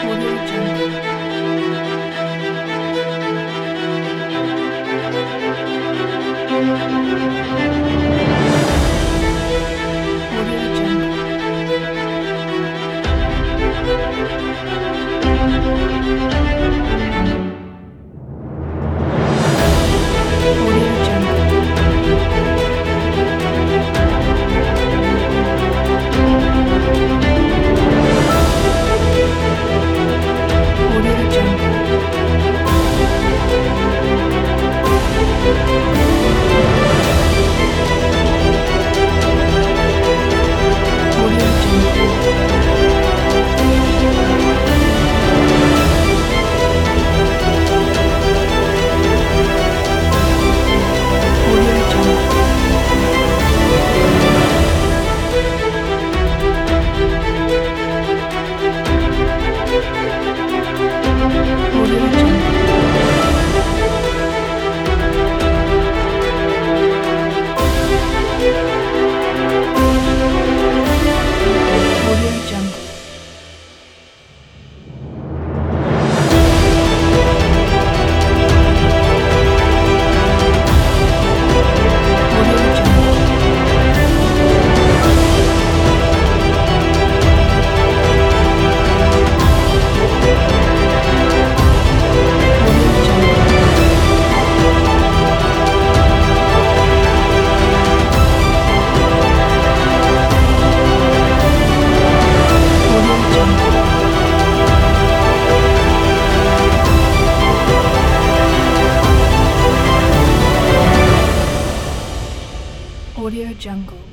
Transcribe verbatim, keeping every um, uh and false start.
Audio Jungle. Audio Jungle. Audio Jungle. Audio Jungle. Audio Jungle. Audio Jungle. Audio Jungle. Audio Jungle. Audio Jungle. Audio Jungle. Audio Jungle. Audio Jungle.